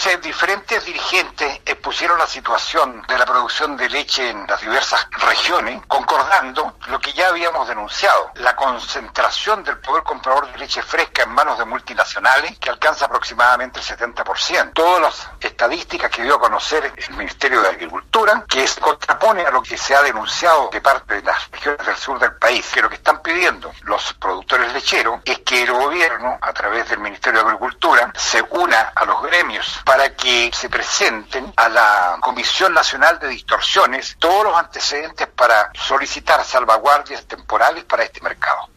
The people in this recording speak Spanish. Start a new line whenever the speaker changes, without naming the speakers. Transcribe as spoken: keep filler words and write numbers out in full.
Entonces, diferentes dirigentes expusieron la situación de la producción de leche en las diversas regiones, concordando lo que ya habíamos denunciado, la concentración del poder comprador de leche fresca en manos de multinacionales, que alcanza aproximadamente el setenta por ciento. Todas las estadísticas que dio a conocer el Ministerio de Agricultura, que se contrapone a lo que se ha denunciado de parte de las regiones del sur del país, que lo que están pidiendo los productores lecheros es que el gobierno, a través del Ministerio de Agricultura, se una a los gremios para que se presenten a la Comisión Nacional de Distorsiones todos los antecedentes para solicitar salvaguardias temporales para este mercado.